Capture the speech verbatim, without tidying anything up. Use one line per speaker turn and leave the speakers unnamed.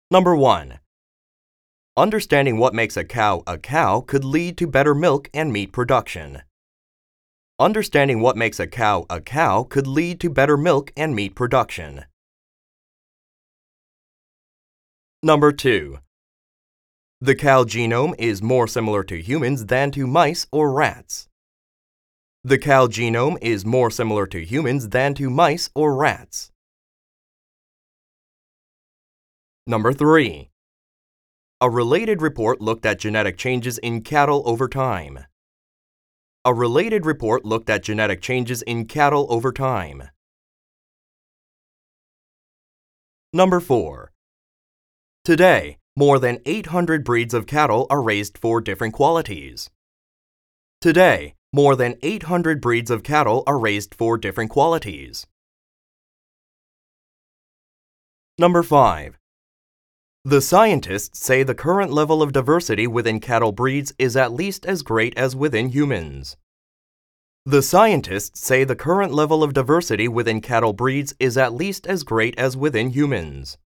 Number one. Understanding what makes a cow a cow could lead to better milk and meat production. Understanding what makes a cow a cow could lead to better milk and meat production. Number two. The cow genome is more similar to humans than to mice or rats. The cow genome is more similar to humans than to mice or rats. Number three. A related report looked at genetic changes in cattle over time. A related report looked at genetic changes in cattle over time. Number four. Today, more than eight hundred breeds of cattle are raised for different qualities. Today, more than eight hundred breeds of cattle are raised for different qualities. Number five. The scientists say the current level of diversity within cattle breeds is at least as great as within humans. The scientists say the current level of diversity within cattle breeds is at least as great as within humans.